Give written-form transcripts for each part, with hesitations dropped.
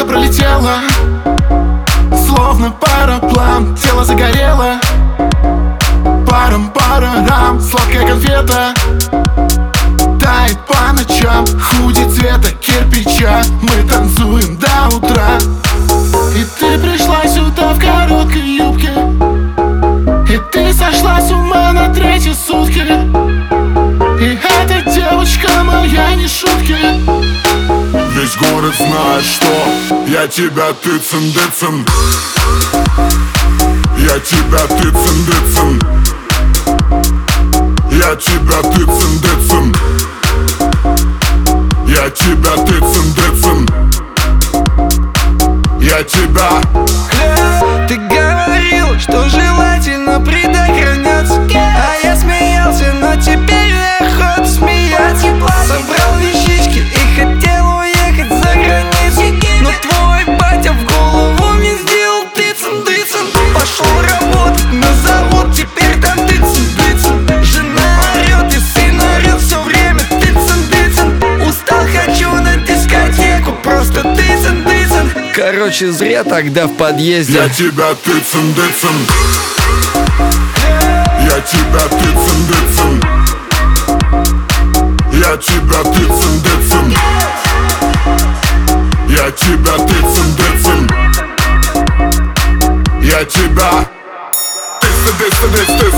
пролетела, словно пароплан. Тело загорело, парам-парарам. Сладкая конфета тает по ночам. Худи цвета кирпича, мы танцуем до утра. И ты пришла сюда в короткой юбке, и ты сошла с ума на третьи сутки. И эта девочка моя не шутки. Весь город знает, что я тебя тыцен-дыцен. Я тебя тыцен-дыцен. Я тебя тыцен-дыцен. Я тебя тыцен-дыцен. Я тебя. Ты говорил, что желательно предохраняться, а я смеялся, но теперь неохота смеяться. Собрал вещички и хотел уехать за границу, но твой батя в голову мне сделал тыцен-дыцен. Пошел работать на завод, теперь там тыцен-дыцен. Жена орет и сын орет все время тыцен-дыцен. Устал, хочу на дискотеку, просто тыцен-дыцен. Короче, зря тогда в подъезде. Я тебя тыцен-дыцен. Я тебя тыцен-дыцен. Я тебя тыцен-дыцен. Я тебя тыцен-дыцен. Я тебя тыцен-дыцен-дыцен.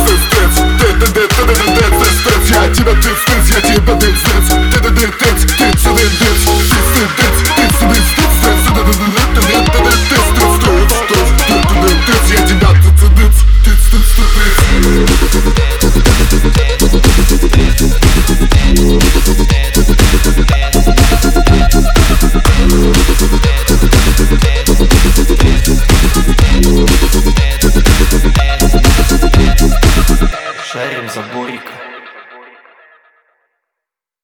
Я тебя тыцен-дыцен. Я тебя тыцен-дыцен.